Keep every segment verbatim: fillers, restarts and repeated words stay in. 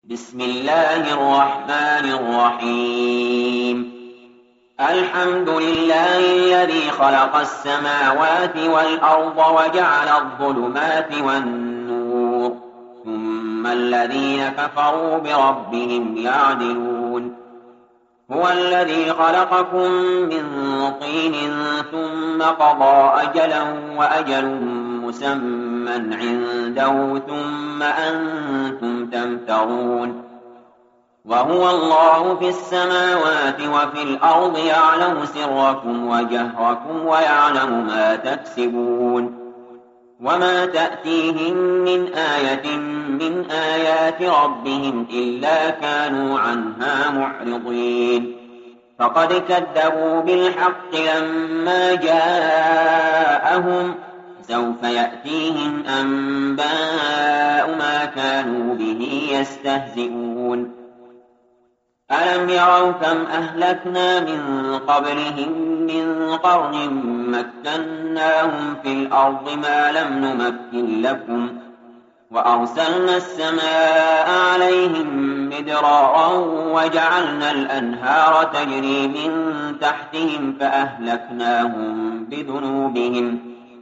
بسم الله الرحمن الرحيم الحمد لله الذي خلق السماوات والأرض وجعل الظلمات والنور ثم الذين كفروا بربهم يعدلون هو الذي خلقكم من طين ثم قضى أجلا وأجل مسمى عنده ثم أنتم تمترون وهو الله في السماوات وفي الأرض يعلم سركم وجهركم ويعلم ما تكسبون وما تأتيهم من آية من آيات ربهم إلا كانوا عنها معرضين فقد كذبوا بالحق لما جاءهم سوف يأتيهم أنباء ما كانوا به يستهزئون ألم يروا كم أهلكنا من قبلهم من قرن مكناهم في الأرض ما لم نمكن لكم وأرسلنا السماء عليهم مدرارا وجعلنا الأنهار تجري من تحتهم فأهلكناهم بذنوبهم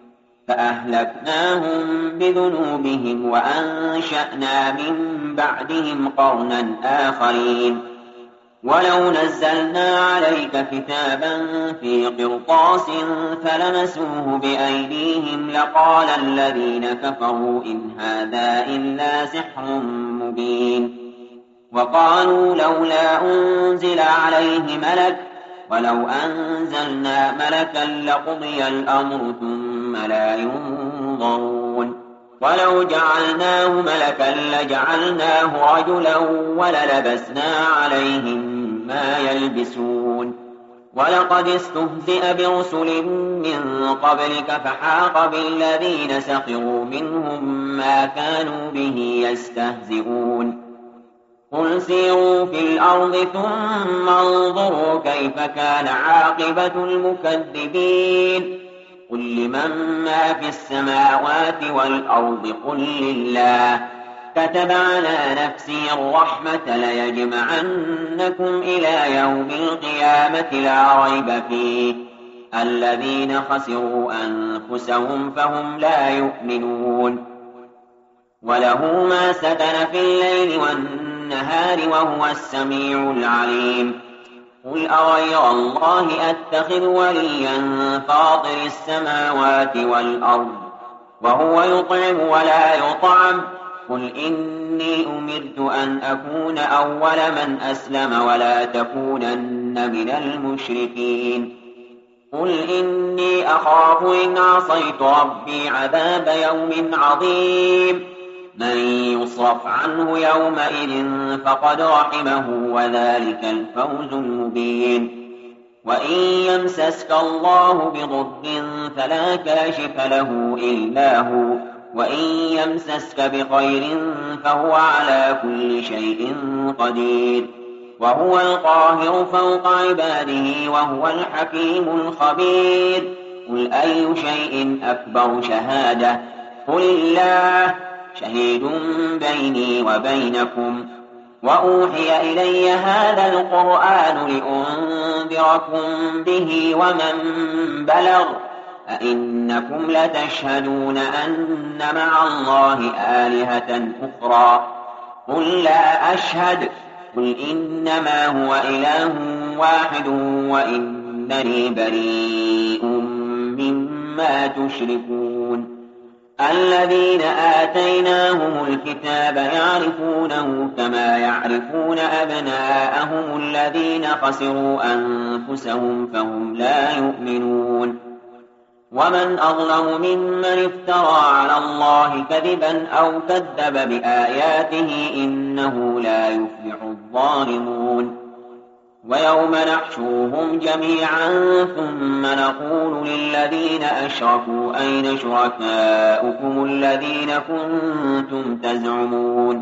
فأهلكناهم بذنوبهم وأنشأنا من بعدهم قرنا آخرين ولو نزلنا عليك كتابا في قرطاس فلمسوه بأيديهم لقال الذين كفروا إن هذا إلا سحر مبين وقالوا لولا أنزل عليه ملك ولو أنزلنا ملكا لقضي الأمر ثم لا ينظرون ولو جعلناه ملكا لجعلناه رجلا وللبسنا عليهم ما يلبسون ولقد استهزئ برسل من قبلك فحاق بالذين سخروا منهم ما كانوا به يستهزئون قل سيروا في الأرض ثم انظروا كيف كان عاقبة المكذبين قل لمن ما في السماوات والأرض قل لله كتب على نفسه الرحمة ليجمعنكم إلى يوم القيامة لا ريب فيه الذين خسروا أنفسهم فهم لا يؤمنون وله ما سكن في الليل والنهار وهو السميع العليم قل أغير الله أتخذ وليا فاطر السماوات والأرض وهو يطعم ولا يطعم قل إني أمرت أن أكون أول من أسلم ولا تكونن من المشركين قل إني أخاف إن عصيت ربي عذاب يوم عظيم من يصرف عنه يومئذ فقد رحمه وذلك الفوز المبين وإن يمسسك الله بضر فلا كاشف له إلا هو وإن يمسسك بخير فهو على كل شيء قدير وهو القاهر فوق عباده وهو الحكيم الخبير قل أي شيء أكبر شهادة قل الله شهيد بيني وبينكم وأوحي إلي هذا القرآن لأنذركم به ومن بلغ أئنكم لتشهدون أن مع الله آلهة أخرى قل لا أشهد قل إنما هو إله واحد وإنني بريء مما تشركون الذين آتيناهم الكتاب يعرفونه كما يعرفون أبناءهم الذين خسروا أنفسهم فهم لا يؤمنون ومن أظلم ممن افترى على الله كذبا أو كذب بآياته إنه لا يفلح الظالمون ويوم نحشرهم جميعا ثم نقول للذين أشركوا أين شركاؤكم الذين كنتم تزعمون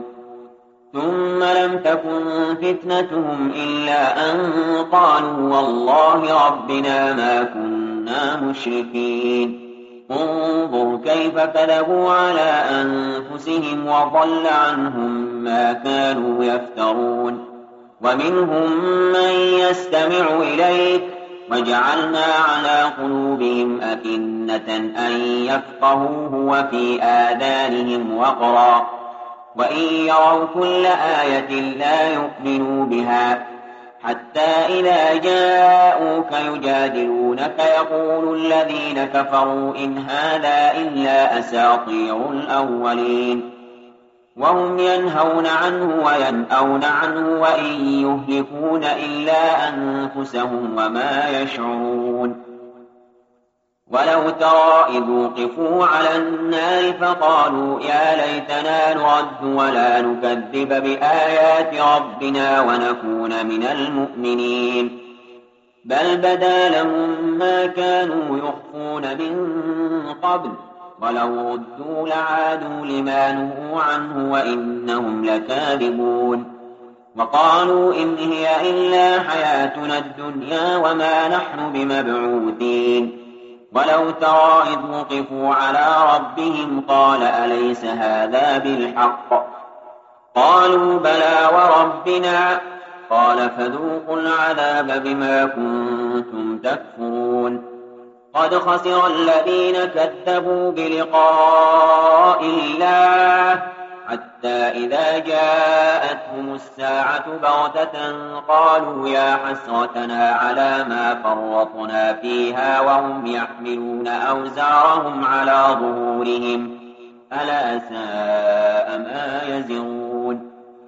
ثم لم تكن فتنتهم إلا أن قالوا والله ربنا ما كنا مشركين انظر كيف كذبوا على أنفسهم وضل عنهم ما كانوا يفترون ومنهم من يستمع إليك وجعلنا على قلوبهم أكنة أن يفقهوه وفي آذانهم وقرا وإن يروا كل آية لا يؤمنوا بها حتى إذا جاءوك يجادلونك يقول الذين كفروا إن هذا إلا أساطير الأولين وهم ينهون عنه وينأون عنه وإن يهلكون إلا أنفسهم وما يشعرون ولو ترى إذ وقفوا على النار فقالوا يا ليتنا نرد ولا نكذب بآيات ربنا ونكون من المؤمنين بل بدا لهم ما كانوا يخفون من قبل ولو ردوا لعادوا لما نهوا عنه وإنهم لكاذبون وقالوا إن هي إلا حياتنا الدنيا وما نحن بمبعوثين ولو ترى إذ وقفوا على ربهم قال أليس هذا بالحق قالوا بلى وربنا قال فذوقوا العذاب بما كنتم تكفرون قد خسر الذين كذبوا بلقاء الله حتى إذا جاءتهم الساعة بغتة قالوا يا حسرتنا على ما فرطنا فيها وهم يحملون أوزارهم على ظهورهم ألا ساء ما يزرون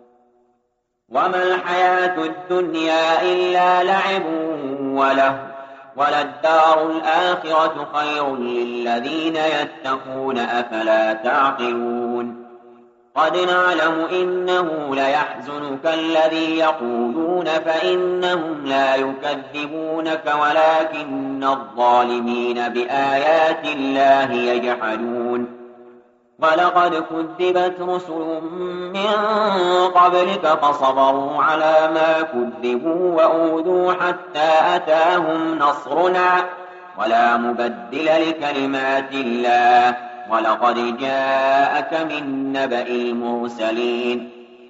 وما الحياة الدنيا إلا لعب وله وللدار الآخرة خير للذين يتقون أفلا تعقلون قد نعلم إنه ليحزنك الذي يقولون فإنهم لا يكذبونك ولكن الظالمين بآيات الله يجحدون ولقد كذبت رسل من قبلك فصبروا على ما كذبوا وأوذوا حتى أتاهم نصرنا ولا مبدل لكلمات الله ولقد جاءك من نبأ المرسلين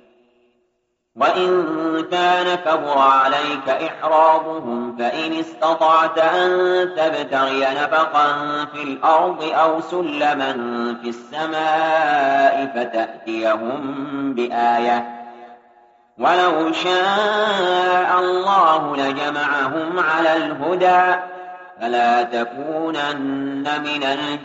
وإن كان كبر عليك إحرابهم فإن استطعت أن تبتغي نفقا في الأرض أو سلما في السماء فتأتيهم بآية ولو شاء الله لجمعهم على الهدى فلا تكونن من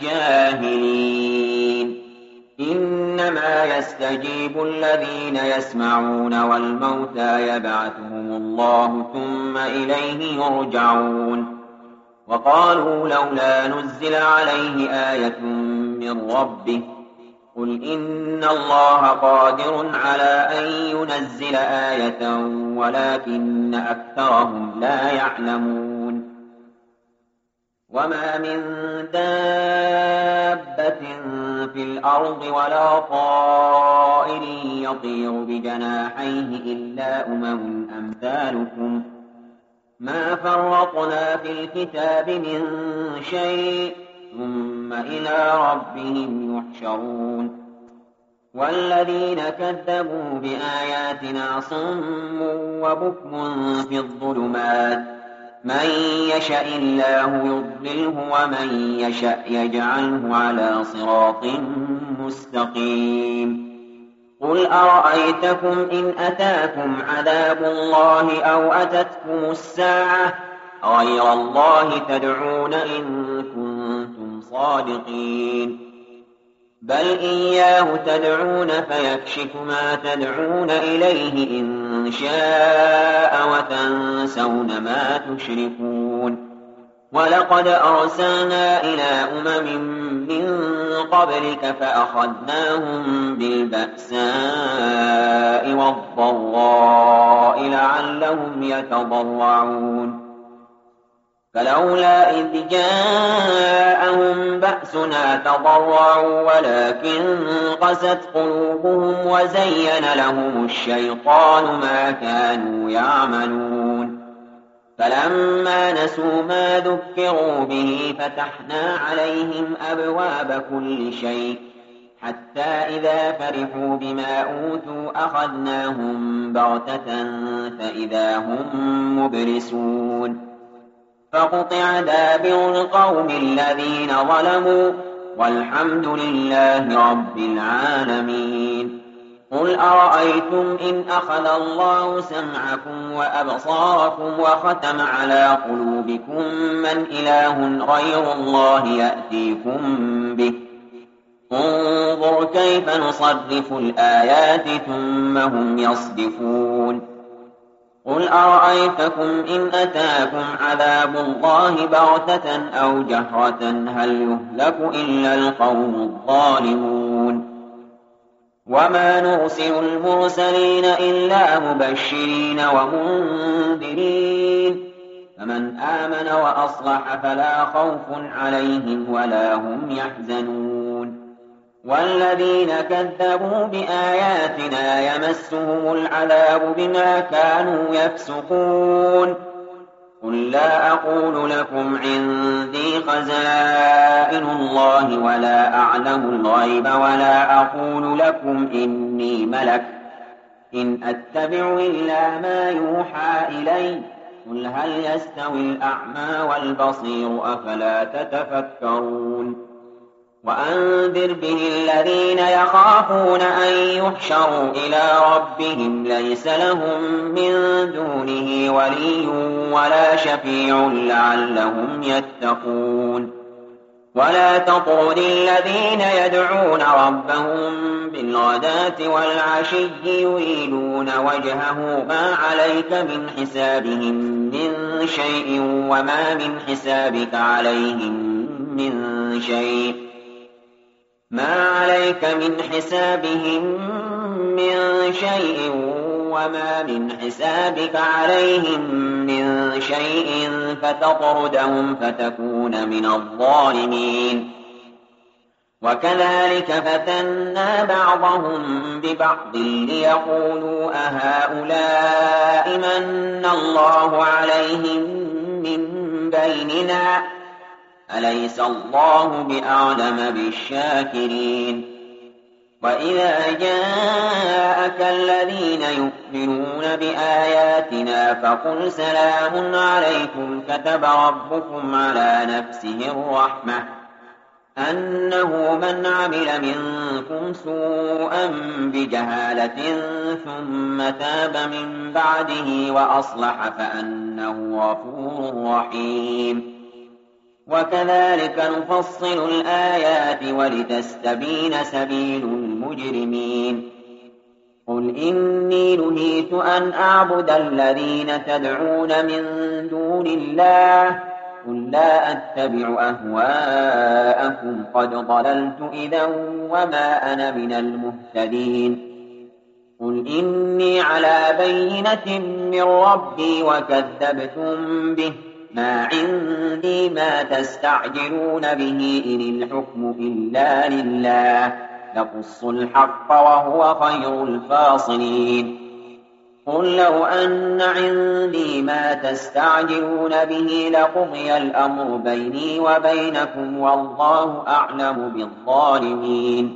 الجاهلين إنما يستجيب الذين يسمعون والموتى يبعثهم الله ثم إليه يرجعون وقالوا لولا نزل عليه آية من ربه قل إن الله قادر على أن ينزل آية ولكن أكثرهم لا يعلمون وما من دابة في الأرض ولا طائر يطير بجناحيه إلا أمم أمثالكم ما فرطنا في الكتاب من شيء ثم إلى ربهم يحشرون والذين كذبوا بآياتنا صم وبكم في الظلمات من يشاء الله يضلله ومن يشاء يجعله على صراط مستقيم قل أرأيتكم إن أتاكم عذاب الله أو أتتكم الساعة غير الله تدعون إن كنتم صادقين بل إياه تدعون فيكشف ما تدعون إليه إن شاء وتنسون ما تشركون ولقد أرسلنا إلى أمم من قبلك فأخذناهم بالبأساء والضراء لعلهم يتضرعون فلولا إذ جاءهم بأسنا تضرعوا ولكن قست قلوبهم وزين لهم الشيطان ما كانوا يعملون فلما نسوا ما ذكروا به فتحنا عليهم أبواب كل شيء حتى إذا فرحوا بما أوتوا أخذناهم بغتة فإذا هم مبلسون فقطع دابر القوم الذين ظلموا والحمد لله رب العالمين. قل أرأيتم إن أخذ الله سمعكم وأبصاركم وختم على قلوبكم من إله غير الله يأتيكم به انظر كيف نصرف الآيات ثم هم يصدفون. قل أرأيتكم إن أتاكم عذاب الله بغتة أو جهرة هل يهلك إلا القوم الظالمون. وما نرسل المرسلين إلا مبشرين ومنذرين فمن آمن وأصلح فلا خوف عليهم ولا هم يحزنون. والذين كذبوا بآياتنا يمسهم العذاب بما كانوا يفسقون. قل لا أقول لكم عندي خزائن الله ولا أعلم الغيب ولا أقول لكم إني ملك إن أتبع إلا ما يوحى إلي قل هل يستوي الأعمى والبصير أفلا تتفكرون. وأنذر به الذين يخافون أن يحشروا إلى ربهم ليس لهم من دونه ولي ولا شفيع لعلهم يتقون. ولا تطرد الذين يدعون ربهم بالغداة والعشي يريدون وجهه ما عليك من حسابهم من شيء وما من حسابك عليهم من شيء ما عليك من حسابهم من شيء وما من حسابك عليهم من شيء فتطردهم فتكون من الظالمين. وكذلك فتنا بعضهم ببعض ليقولوا أهؤلاء من الله عليهم من بيننا أليس الله بأعلم بالشاكرين. وإذا جاءك الذين يؤمنون بآياتنا فقل سلام عليكم كتب ربكم على نفسه الرحمة أنه من عمل منكم سوءا بجهالة ثم تاب من بعده وأصلح فأنه غفور رحيم. وكذلك نفصل الآيات ولتستبين سبيل المجرمين. قل إني نهيت أن أعبد الذين تدعون من دون الله قل لا أتبع أهواءكم قد ضللت إذا وما أنا من المهتدين. قل إني على بينة من ربي وكذبتم به ما عندي ما تستعجلون به إن الحكم إلا لله يقص الحق وهو خير الفاصلين. قل لو أن عندي ما تستعجلون به لقضي الأمر بيني وبينكم والله أعلم بالظالمين.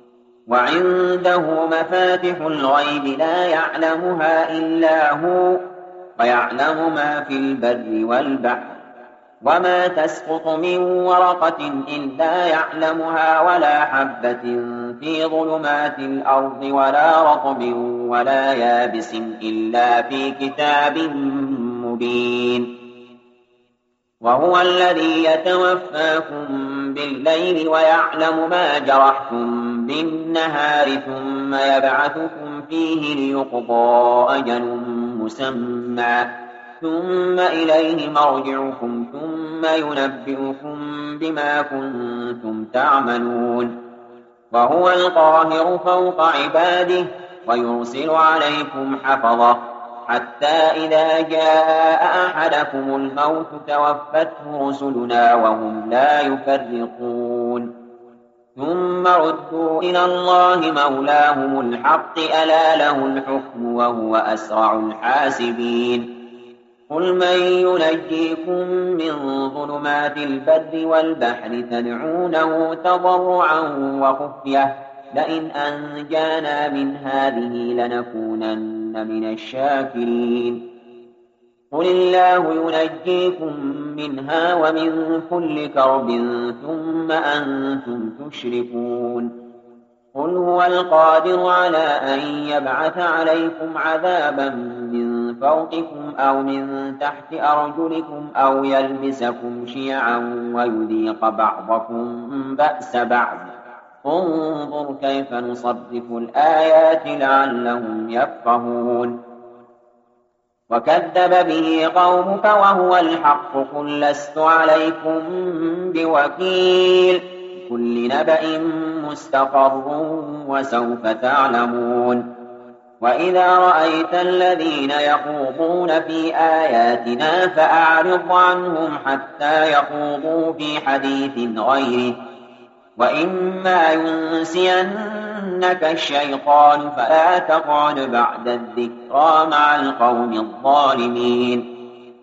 وعنده مفاتح الغيب لا يعلمها إلا هو ويعلم ما في البر والبحر وما تسقط من ورقة إلا يعلمها ولا حبة في ظلمات الأرض ولا رطب ولا يابس إلا في كتاب مبين. وهو الذي يتوفاكم بالليل ويعلم ما جرحتم بالنهار ثم يبعثكم فيه ليقضى أجل مسمى ثم إليه مرجعكم ثم ينبئكم بما كنتم تعملون. وهو القاهر فوق عباده ويرسل عليكم حفظة حتى إذا جاء أحدكم الموت توفته رسلنا وهم لا يفرقون. ثم ردوا إلى الله مولاهم الحق ألا له الحكم وهو أسرع الحاسبين. قل من ينجيكم من ظلمات البر والبحر تدعونه تضرعا وخفية لئن أنجانا من هذه لنكونن من الشاكرين قل الله ينجيكم منها ومن كل كرب ثم أنتم تشركون قل هو القادر على أن يبعث عليكم عذابا من فوقكم أو من تحت أرجلكم أو يلبسكم شيعا ويذيق بعضكم بأس بعض انظر كيف نصرف الآيات لعلهم يفقهون وكذب به قومك وهو الحق قل لست عليكم بوكيل كل نبأ مستقر وسوف تعلمون وإذا رأيت الذين يخوضون في آياتنا فأعرض عنهم حتى يخوضوا في حديث غيره وإما ينسينك الشيطان فلا تقعد بعد الذكرى مع القوم الظالمين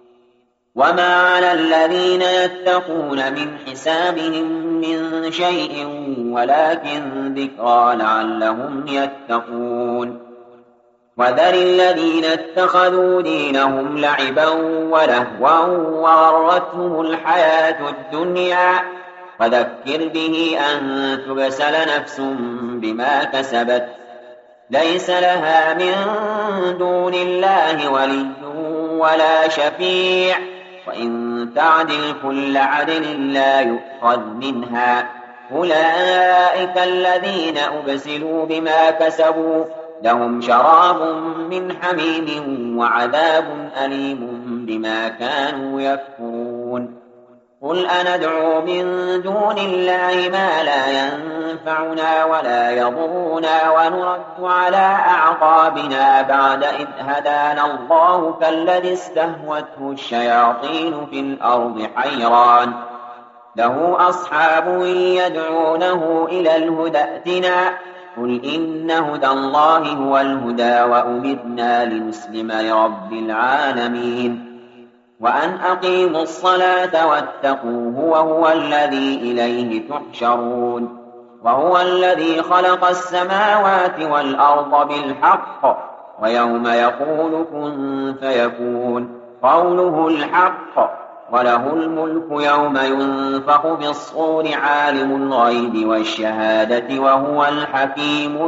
وما على الذين يتقون من حسابهم من شيء ولكن ذكرى لعلهم يتقون وذر الذين اتخذوا دينهم لعبا ولهوا وغرتهم الحياة الدنيا وذكر به أن تبسل نفس بما كسبت ليس لها من دون الله ولي ولا شفيع وإن تعدل كل عدل لا يؤخذ منها أولئك الذين أبسلوا بما كسبوا لهم شراب من حميم وعذاب أليم بما كانوا يكفرون قل أندعو من دون الله ما لا ينفعنا ولا يضرنا ونرد على أعقابنا بعد إذ هدانا الله كالذي استهوته الشياطين في الأرض حيران له أصحاب يدعونه إلى الهدى ائتنا قل إن هدى الله هو الهدى وأمرنا لنسلم لرب العالمين وأن أقيموا الصلاة واتقوه وهو الذي إليه تحشرون وهو الذي خلق السماوات والأرض بالحق ويوم يقول كن فيكون قوله الحق وله الملك يوم ينفخ بالصور عالم الغيب والشهادة وهو الحكيم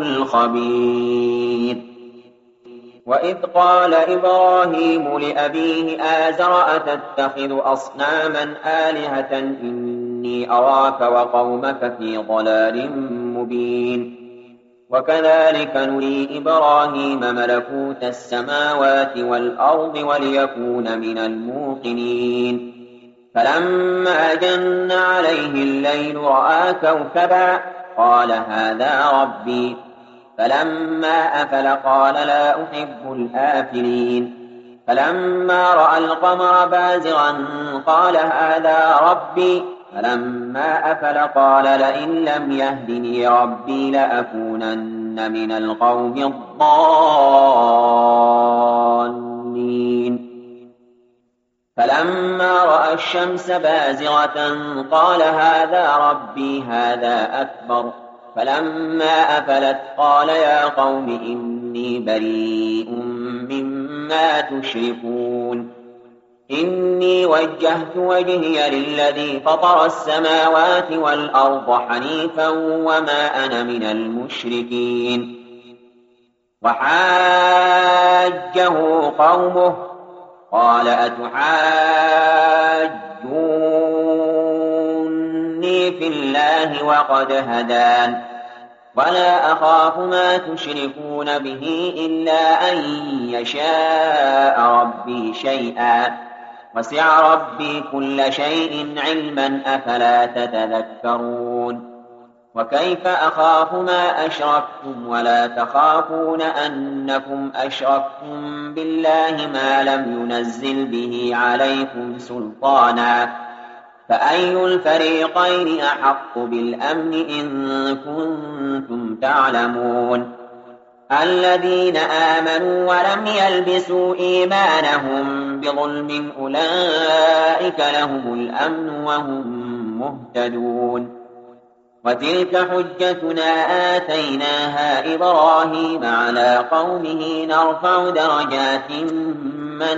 الخبير وإذ قال إبراهيم لأبيه آزر أتتخذ أصناما آلهة إني أراك وقومك في ضلال مبين وكذلك نري إبراهيم ملكوت السماوات والأرض وليكون من الموقنين فلما جن عليه الليل رأى كوكبا قال هذا ربي فلما أفل قال لا أحب الآفلين فلما رأى القمر بازغا قال هذا ربي فلما أفل قال لئن لم يهدني ربي لأكونن من القوم الضالين فلما رأى الشمس بازغة قال هذا ربي هذا أكبر فلما أفلت قال يا قوم إني بريء مما تشركون إني وجهت وجهي للذي فطر السماوات والأرض حنيفا وما أنا من المشركين وحاجه قومه قال أتحاجوني في الله وقد هدان ولا أخاف ما تشركون به إلا أن يشاء ربي شيئا وسع ربي كل شيء علما أفلا تتذكرون وكيف أخاف ما أشركتم ولا تخافون أنكم أشركتم بالله ما لم ينزل به عليكم سلطانا فأي الفريقين أحق بالأمن إن كنتم تعلمون الذين آمنوا ولم يلبسوا إيمانهم بظلم أولئك لهم الأمن وهم مهتدون وتلك حجتنا آتيناها إبراهيم على قومه نرفع درجات من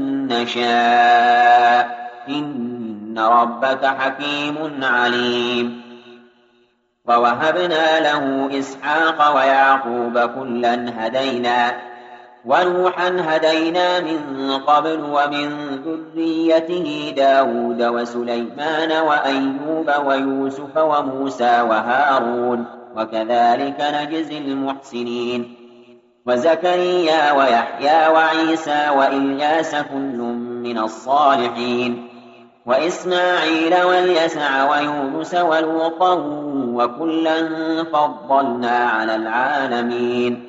نشاء إن ربك حكيم عليم. ووهبنا له إسحاق ويعقوب كلا هدينا ونوحا هدينا من قبل ومن ذريته داود وسليمان وأيوب ويوسف وموسى وهارون وكذلك نجزي المحسنين. وزكريا ويحيى وعيسى وإلياس كل من الصالحين وإسماعيل واليسع ويونس ولوطا وكلا فضلنا على العالمين.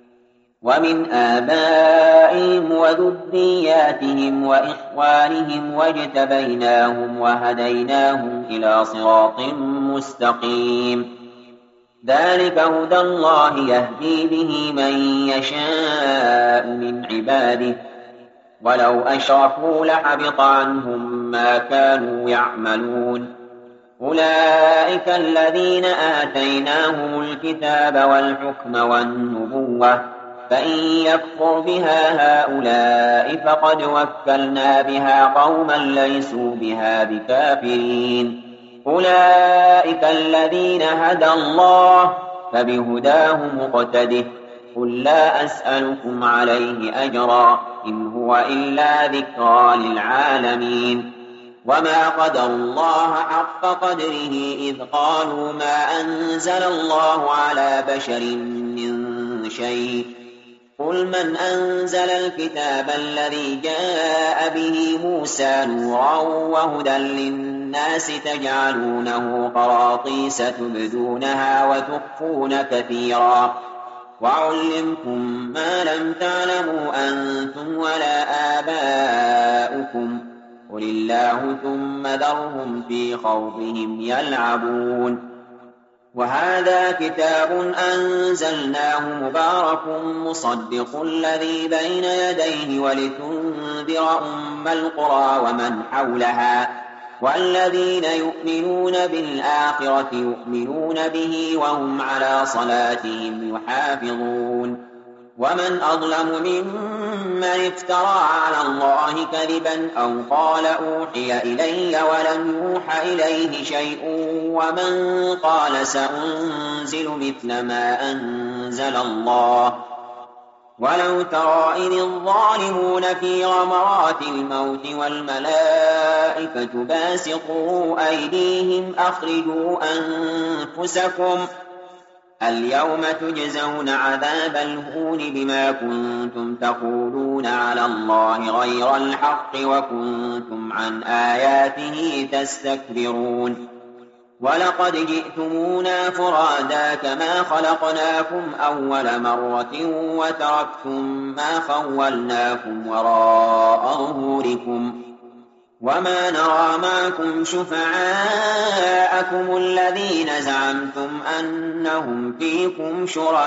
ومن آبائهم وذرياتهم وإخوانهم واجتبيناهم وهديناهم إلى صراط مستقيم. ذلك هدى الله يهدي به من يشاء من عباده ولو أشركوا لحبط عنهم ما كانوا يعملون. أولئك الذين آتيناهم الكتاب والحكم والنبوة فإن يكفر بها هؤلاء فقد وكلنا بها قوما ليسوا بها بكافرين. أولئك الذين هدى الله فبهداه مقتده. قل لا أسألكم عليه أجرا إن هو إلا ذكرى للعالمين. وما قدروا الله حق قدره إذ قالوا ما أنزل الله على بشر من شيء. قل من أنزل الكتاب الذي جاء به موسى نورا وهدى للناس تجعلونه قراطيس تبدونها وتخفون كثيرا وعلمكم ما لم تعلموا أنتم ولا آباؤكم قل الله ثم ذرهم في خوضهم يلعبون. وهذا كتاب أنزلناه مبارك مصدق الذي بين يديه ولتنذر أم القرى ومن حولها والذين يؤمنون بالآخرة يؤمنون به وهم على صلاتهم يحافظون. ومن أظلم ممن افترى على الله كذبا أو قال أوحي إلي ولم يوح إليه شيء ومن قال سأنزل مثل ما أنزل الله. ولو ترى إذ الظالمون في غمرات الموت والملائكة باسطوا أيديهم أخرجوا أنفسكم اليوم تجزون عذاب الهون بما كنتم تقولون على الله غير الحق وكنتم عن آياته تستكبرون. ولقد جئتمونا فرادا كما خلقناكم أول مرة وتركتم ما خولناكم وراء ظهوركم وما نرى معكم شفعاءكم الذين زعمتم أنهم فيكم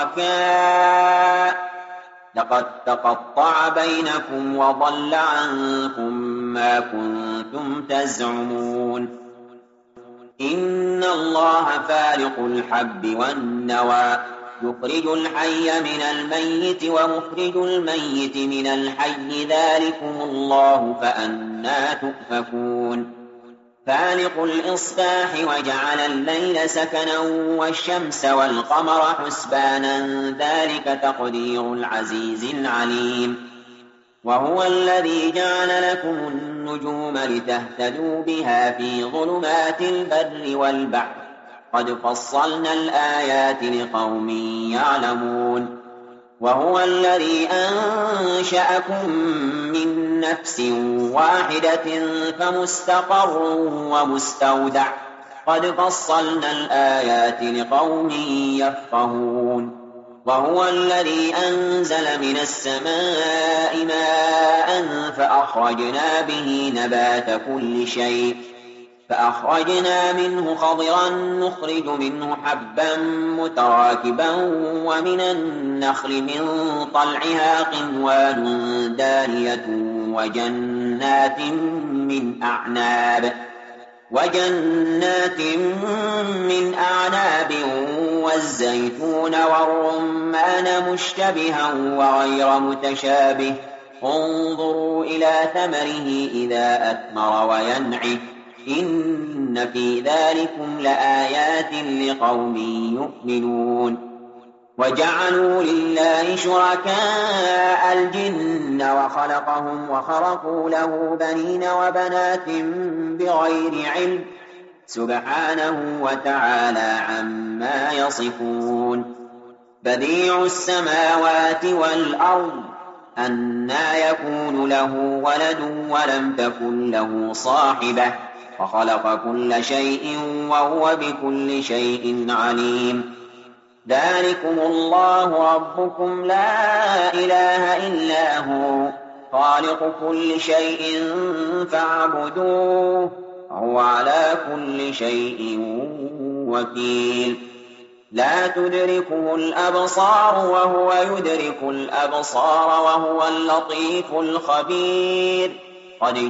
شركاء لقد تقطع بينكم وضل عنكم ما كنتم تزعمون. إن الله فالق الحب والنوى يخرج الحي من الميت ومخرج الميت من الحي ذلكم الله فأنى تؤفكون. فالق الإصباح وجعل الليل سكنا والشمس والقمر حسبانا ذلك تقدير العزيز العليم. وهو الذي جعل لكم النجوم لتهتدوا بها في ظلمات البر والبحر قد فصلنا الآيات لقوم يعلمون. وهو الذي أنشأكم من نفس واحدة فمستقر ومستودع قد فصلنا الآيات لقوم يفقهون. وهو الذي أنزل من السماء ماء فأخرجنا به نبات كل شيء فأخرجنا منه خضرا نخرج منه حبا متراكبا ومن النخل من طلعها قنوان دانية وجنات من أعناب وجنات من أعناب والزيتون والرمان مشتبها وغير متشابه انظروا إلى ثمره إذا أثمر وينعه إن في ذلكم لآيات لقوم يؤمنون وجعلوا لله شركاء الجن وخلقهم وخرقوا له بنين وبنات بغير علم سبحانه وتعالى عما يصفون بديع السماوات والأرض أنى يكون له ولد ولم تكن له صاحبة وخلق كل شيء وهو بكل شيء عليم ذلكم الله ربكم لا إله إلا هو خالق كل شيء فاعبدوه وهو على كل شيء وكيل لا تدركه الأبصار وهو يدرك الأبصار وهو اللطيف الخبير قد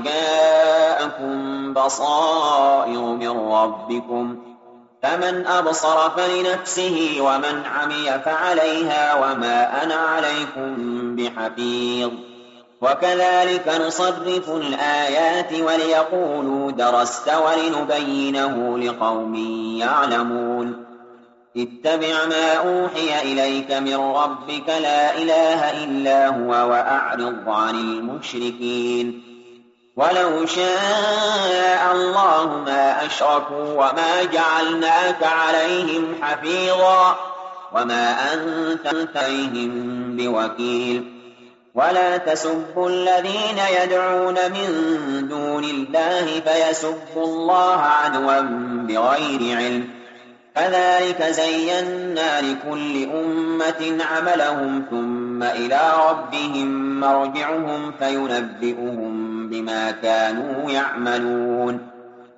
جاءكم بصائر من ربكم فمن أبصر فلنفسه ومن عمي فعليها وما أنا عليكم بحفيظ وكذلك نصرف الآيات وليقولوا درست ولنبينه لقوم يعلمون اتبع ما أوحي إليك من ربك لا إله إلا هو وأعرض عن المشركين ولو شاء الله ما أشركوا وما جعلناك عليهم حفيظا وما أنت عليهم بوكيل ولا تسبوا الذين يدعون من دون الله فيسبوا الله عدوا بغير علم كذلك زينا لكل أمة عملهم ثم إلى ربهم مرجعهم فينبئهم بما كانوا يعملون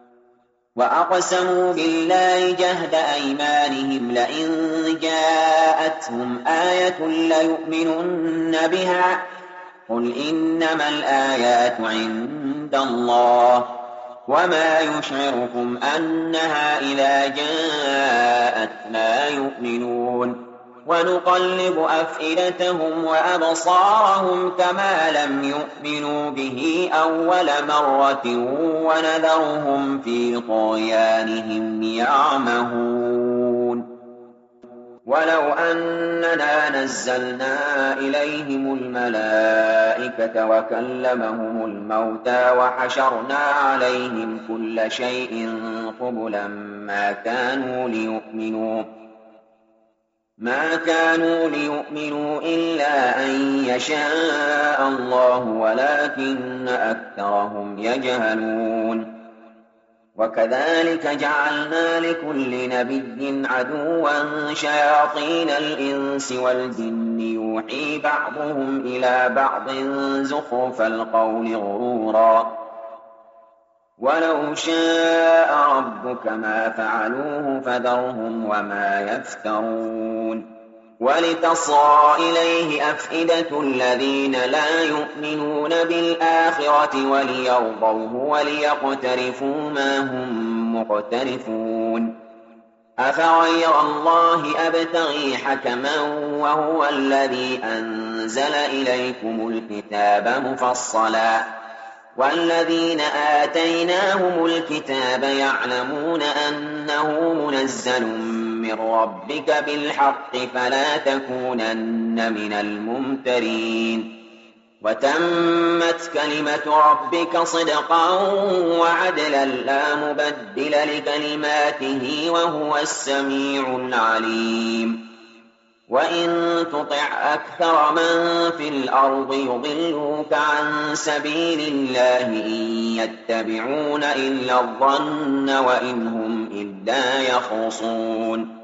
وأقسموا بالله جهد أيمانهم لئن جاءتهم آية ليؤمنن بها قل إنما الآيات عند الله وما يشعركم أنها إذا جاءت لا يؤمنون ونقلب أفئدتهم وأبصارهم كما لم يؤمنوا به أول مرة ونذرهم في طغيانهم يعمهون ولو أننا نزلنا إليهم الملائكة وكلمهم الموتى وحشرنا عليهم كل شيء قبلا ما كانوا ليؤمنوا ما كانوا ليؤمنوا إلا أن يشاء الله ولكن أكثرهم يجهلون وكذلك جعلنا لكل نبي عدوا شياطين الإنس والجن يوحي بعضهم إلى بعض زخرف القول غرورا ولو شاء ربك ما فعلوه فذرهم وما يفترون ولتصغى إليه أفئدة الذين لا يؤمنون بالآخرة وليرضوه وليقترفوا ما هم مقترفون أفغير الله أبتغي حكما وهو الذي أنزل إليكم الكتاب مفصلا والذين آتيناهم الكتاب يعلمون أنه منزل من ربك بالحق فلا تكونن من الممترين وتمت كلمة ربك صدقا وعدلا لا مبدل لكلماته وهو السميع العليم وإن تطع أكثر من في الأرض يضلوك عن سبيل الله إن يتبعون إلا الظن وإن هم إلا يخرصون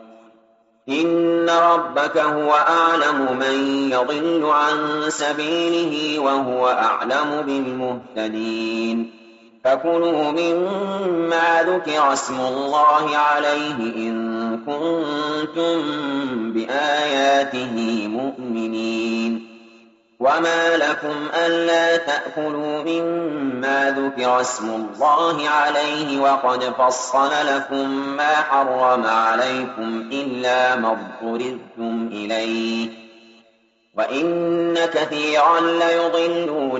إن ربك هو أعلم من يضل عن سبيله وهو أعلم بالمهتدين فكلوا مما ذكر اسم الله عليه إن كنتم بآياته مؤمنين وما لكم ألا تأكلوا مما ذكر اسم الله عليه وقد فصل لكم ما حرم عليكم إلا ما اضطررتم إليه وإن كثيرا ليضلون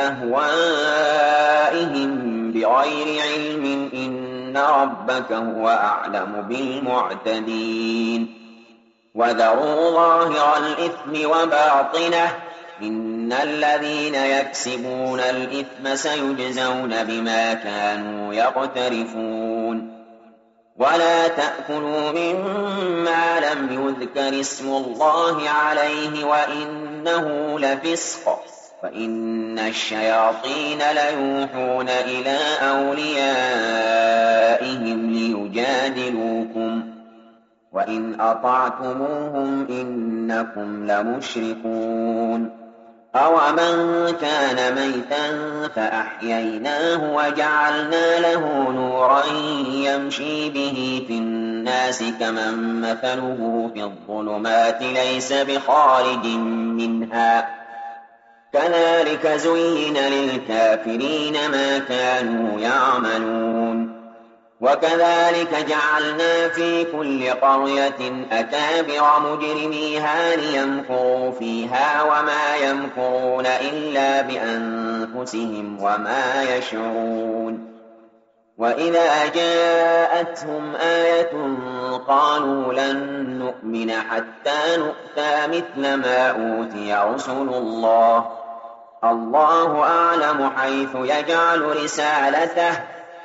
بأهوائهم بغير علم إن ربك هو أعلم بالمعتدين وذروا ظاهر الإثم وباطنه إن الذين يكسبون الإثم سيجزون بما كانوا يقترفون ولا تأكلوا مما لم يذكر اسم الله عليه وإنه لفسق وإن الشياطين ليوحون إلى أوليائهم ليجادلوكم وإن أطعتموهم إنكم لمشركون أومن كان ميتا فأحييناه وجعلنا له نورا يمشي به في الناس كمن مثله في الظلمات ليس بخارج منها كذلك زين للكافرين ما كانوا يعملون وكذلك جعلنا في كل قرية أكابر مجرميها ليمكروا فيها وما يمكرون إلا بأنفسهم وما يشعرون وإذا جاءتهم آية قالوا لن نؤمن حتى نؤتى مثل ما أوتي رسل الله الله أعلم حيث يجعل رسالته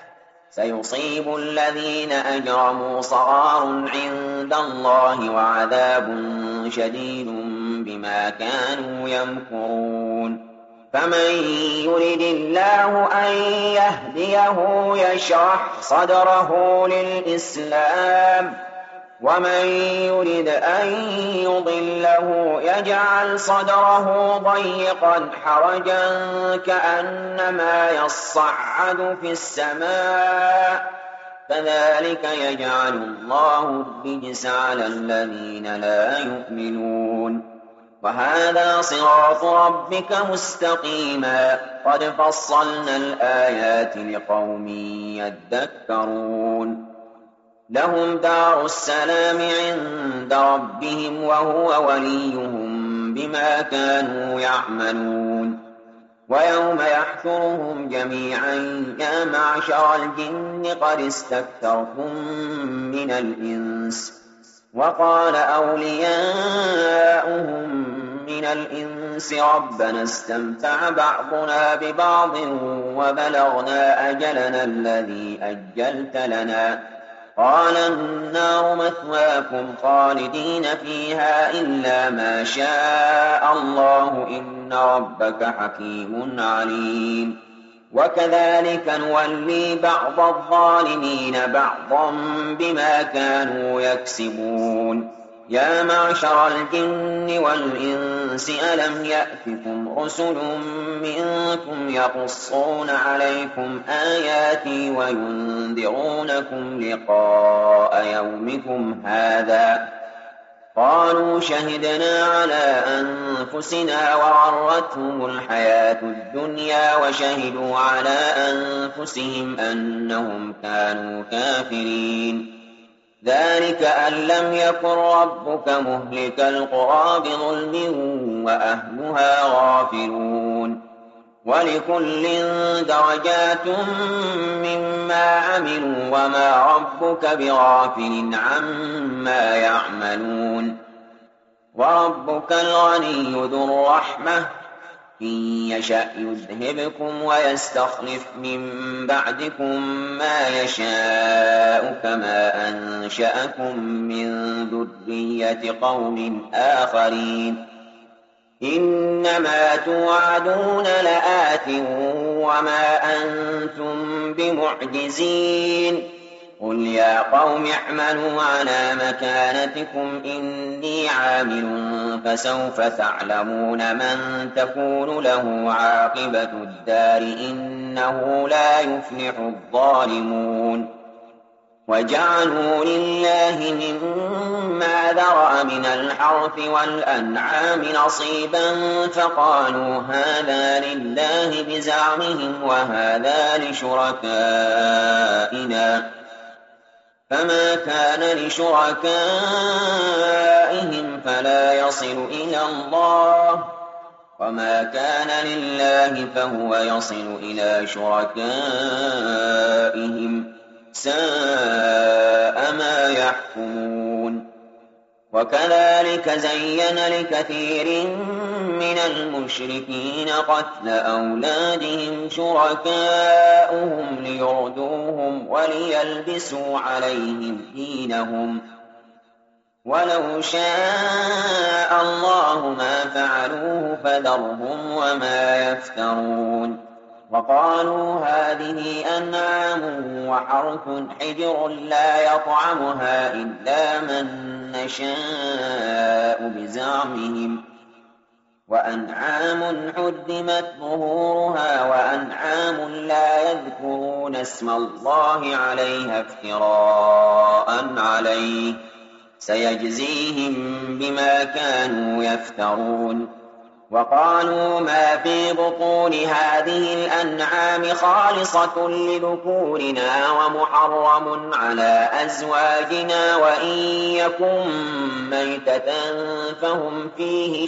سيصيب الذين أجرموا صغار عند الله وعذاب شديد بما كانوا يمكرون فمن يرد الله أن يهديه يشرح صدره للإسلام ومن يرد أن يضله يجعل صدره ضيقا حرجا كأنما يصعد في السماء كذلك يجعل الله الرجس على الذين لا يؤمنون وهذا صراط ربك مستقيما قد فصلنا الآيات لقوم يذكرون لهم دار السلام عند ربهم وهو وليهم بما كانوا يعملون ويوم يحشرهم جميعا يا معشر الجن قد استكثرتم من الإنس وقال أولياؤهم من الإنس ربنا استمتع بعضنا ببعض وبلغنا أجلنا الذي أجلت لنا قال النار مثواكم خالدين فيها إلا ما شاء الله إن ربك حكيم عليم وكذلك نولي بعض الظالمين بعضا بما كانوا يكسبون يا معشر الجن والإنس ألم يأتكم رسل منكم يقصون عليكم آياتي وينذرونكم لقاء يومكم هذا قالوا شهدنا على أنفسنا وغرتهم الحياة الدنيا وشهدوا على أنفسهم أنهم كانوا كافرين ذلك أن لم يكن ربك مهلك القرى بظلم وأهلها غافلون ولكل درجات مما عملوا وما ربك بغافل عما يعملون وربك الغني ذو الرحمة إن يشأ يذهبكم ويستخلف من بعدكم ما يشاء كما أنشأكم من ذرية قوم آخرين إنما توعدون لآت وما أنتم بمعجزين قل يا قوم اعملوا على مكانتكم إني عامل فسوف تعلمون من تكون له عاقبة الدار إنه لا يفلح الظالمون وجعلوا لله مما ذرأ من الحرث والأنعام نصيبا فقالوا هذا لله بزعمهم وهذا لشركائنا فما كان لشركائهم فلا يصل إلى الله وما كان لله فهو يصل إلى شركائهم ساء ما يحكمون. وكذلك زين لكثير من المشركين قتل أولادهم شركاؤهم ليردوهم وليلبسوا عليهم دينهم ولو شاء الله ما فعلوه فذرهم وما يفترون. وقالوا هذه أنعام وحرث حجر لا يطعمها إلا من نشاء بزعمهم وأنعام حرمت ظهورها وأنعام لا يذكرون اسم الله عليها افتراء عليه سيجزيهم بما كانوا يفترون. وقالوا ما في بطون هذه الأنعام خالصة لذكورنا ومحرم على أزواجنا وإن يكن ميتة فهم فيه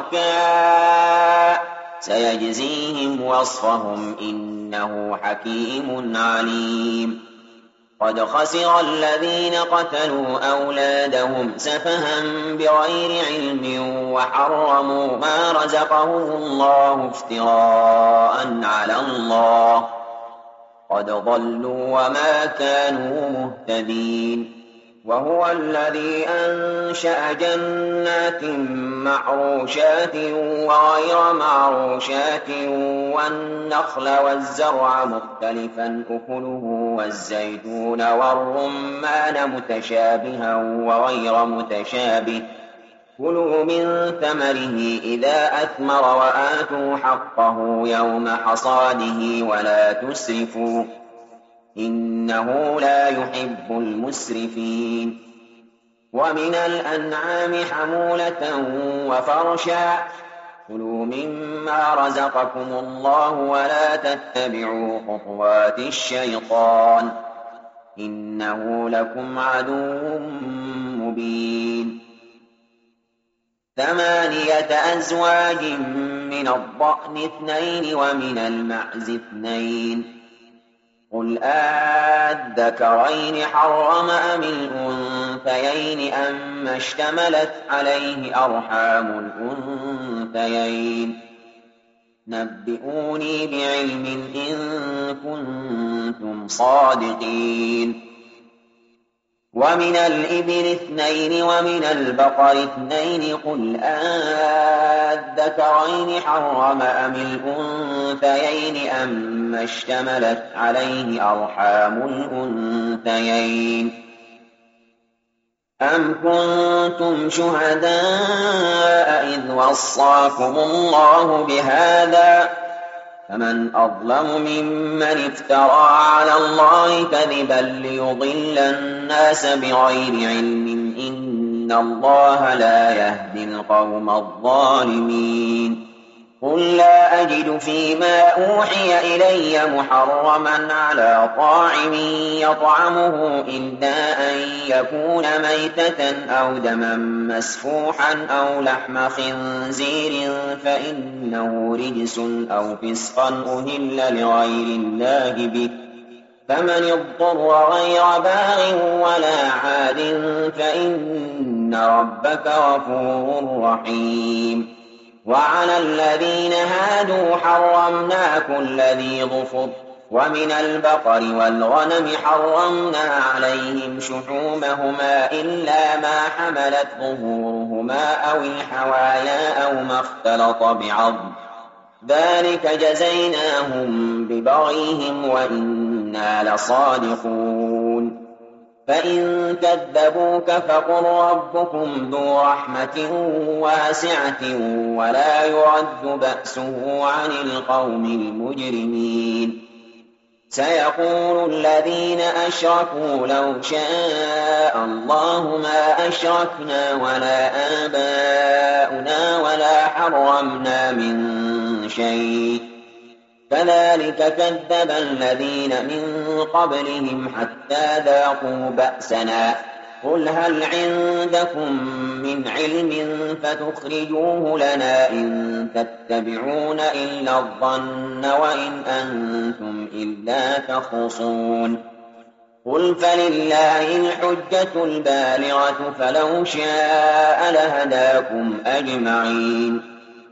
شركاء سيجزيهم وصفهم إنه حكيم عليم. قد خسر الذين قتلوا أولادهم سفها بغير علم وحرموا ما رزقهم الله افتراء على الله قد ضلوا وما كانوا مهتدين. وهو الذي أنشأ جنات معروشات وغير معروشات والنخل والزرع مختلفا أكله والزيتون والرمان متشابها وغير متشابه كلوا من ثمره إذا أثمر وآتوا حقه يوم حصاده ولا تسرفوا إنه لا يحب المسرفين. ومن الأنعام حمولة وفرشا كلوا مما رزقكم الله ولا تتبعوا خطوات الشيطان إنه لكم عدو مبين. ثمانية أزواج من الضأن اثنين ومن المعز اثنين قل آذكرين حرم أم الأنثيين أما اشتملت عليه أرحام الأنثيين نبئوني بعلم إن كنتم صادقين. ومن الإبل اثنين ومن البقر اثنين قل آذكرين حرم أم الأنثيين أما اشتملت عليه أرحام الأنثيين أم كنتم شهداء إذ وصاكم الله بهذا فمن أظلم ممن افترى على الله كذبا ليضل الناس بغير علم إن الله لا يهدي القوم الظالمين. قل لا أجد فيما أوحي إلي محرما على طاعم يطعمه إلا أن يكون ميتة أو دما مسفوحا أو لحم خنزير فإنه رجس أو فسقا أهل لغير الله به فمن اضطر غير باغ ولا عاد فإن ربك غفور رحيم. وعلى الذين هادوا حرمنا كل ذي ظفر ومن البقر والغنم حرمنا عليهم شحومهما إلا ما حملت ظهورهما أو الحوايا أو ما اختلط بعظم ذلك جزيناهم ببغيهم وإنا لصادقون. فإن كذبوك فقل ربكم ذو رحمة واسعة ولا يرد بأسه عن القوم المجرمين. سيقول الذين أشركوا لو شاء الله ما أشركنا ولا آباؤنا ولا حرمنا من شيء كذلك كذب الذين من قبلهم حتى ذاقوا بأسنا قل هل عندكم من علم فتخرجوه لنا إن تتبعون إلا الظن وإن أنتم إلا تخرصون قل فلله الحجة البالغة فلو شاء لهداكم أجمعين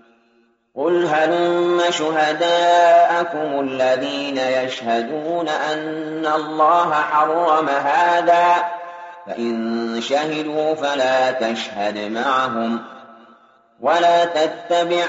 قل هلم شهداءكم الذين يشهدون أن الله حرم هذا فإن شهدوا فلا تشهد معهم ولا تتبع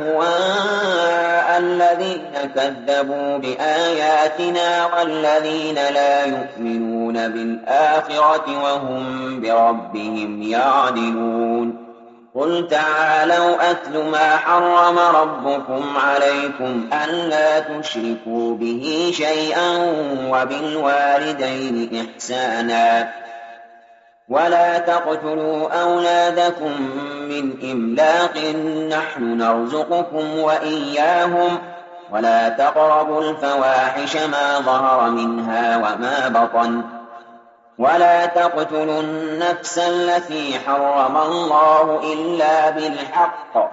أهواء الذين كذبوا بآياتنا والذين لا يؤمنون بالآخرة وهم بربهم يعدلون قل تعالوا أتل ما حرم ربكم عليكم ألا تشركوا به شيئا وبالوالدين إحسانا ولا تقتلوا أولادكم من إملاق نحن نرزقكم وإياهم ولا تقربوا الفواحش ما ظهر منها وما بطن ولا تقتلوا النفس التي حرم الله إلا بالحق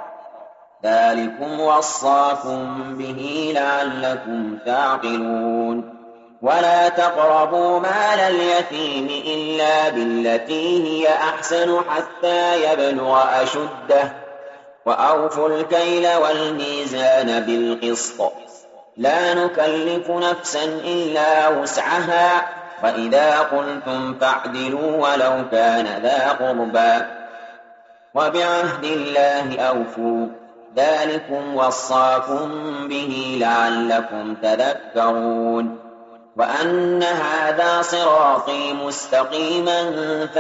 ذلكم وصاكم به لعلكم تعقلون ولا تقربوا مال اليتيم إلا بالتي هي أحسن حتى يبلغ أشده وأوفوا الكيل والميزان بالقسط لا نكلف نفسا إلا وسعها وإذا قلتم فاعدلوا ولو كان ذا قربى وبعهد الله أوفوا ذلكم وصاكم به لعلكم تذكرون وأن هذا صراطي مستقيما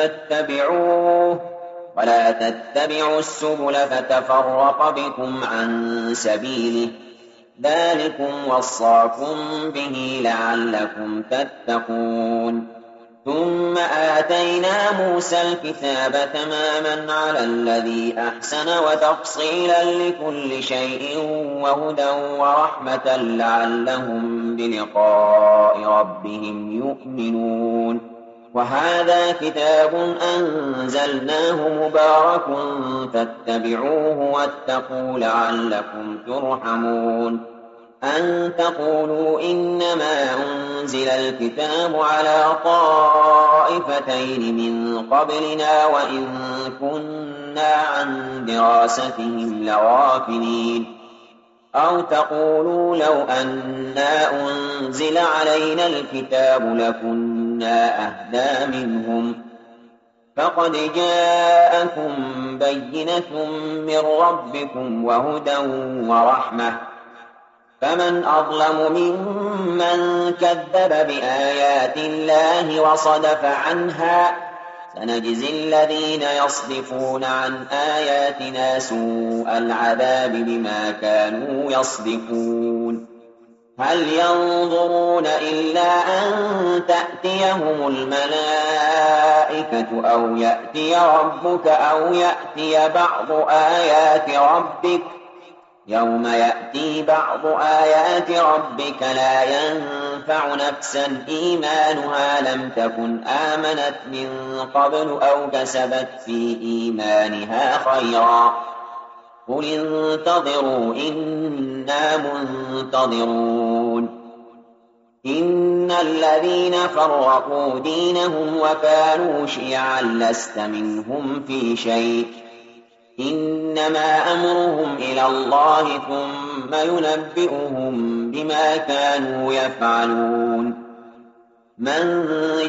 فاتبعوه ولا تتبعوا السبل فتفرق بكم عن سبيله ذلكم وصاكم به لعلكم تتقون ثم آتينا موسى الكتاب تماما على الذي أحسن وتفصيلا لكل شيء وهدى ورحمة لعلهم بلقاء ربهم يؤمنون وهذا كتاب أنزلناه مبارك فاتبعوه واتقوا لعلكم ترحمون أن تقولوا إنما أنزل الكتاب على طائفتين من قبلنا وإن كنا عن دراستهم لغافلين أو تقولوا لو أنا أنزل علينا الكتاب لكنا أهدى منهم فقد جاءكم بينة من ربكم وهدى ورحمة فمن أظلم ممن كذب بآيات الله وصدف عنها سنجزي الذين يصدفون عن آياتنا سوء العذاب بما كانوا يصدفون هل ينظرون إلا أن تأتيهم الملائكة أو يأتي ربك أو يأتي بعض آيات ربك يوم يأتي بعض آيات ربك لا ينفع نفسا إيمانها لم تكن آمنت من قبل أو كسبت في إيمانها خيرا قل انتظروا إنا منتظرون إن الذين فرقوا دينهم وكانوا شيعا لست منهم في شيء إنما أمرهم إلى الله ثم ينبئهم بما كانوا يفعلون من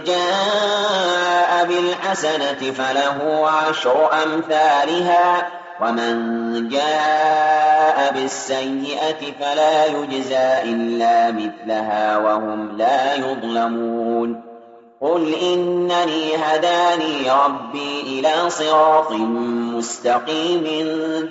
جاء بالحسنة فله عشر أمثالها ومن جاء بالسيئة فلا يجزى إلا مثلها وهم لا يظلمون قل إنني هداني ربي إلى صراط مستقيم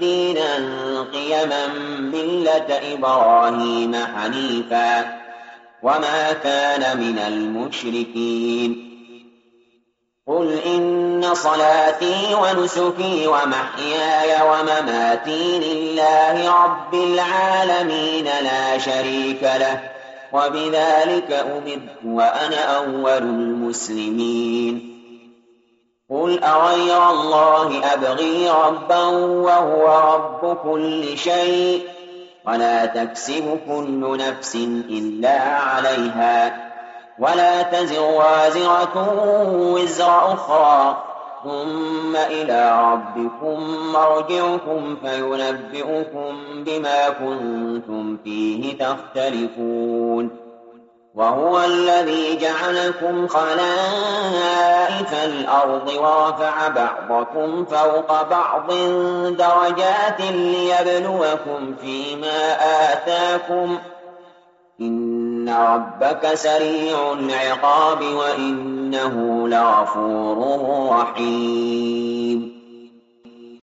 دينا قيما ملة إبراهيم حنيفا وما كان من المشركين. قل إن صلاتي ونسكي ومحياي ومماتي لله رب العالمين لا شريك له وبذلك أمرت وأنا أول المسلمين. قل أغير الله أبغي ربا وهو رب كل شيء ولا تكسب كل نفس إلا عليها ولا تزر وازرة وزر أخرى ثم إلى ربكم مرجعكم فينبئكم بما كنتم فيه تختلفون. وهو الذي جعلكم خلائف الأرض ورفع بعضكم فوق بعض درجات ليبلوكم فيما آتاكم إن ربك سريع العقاب وإنه لغفور رحيم.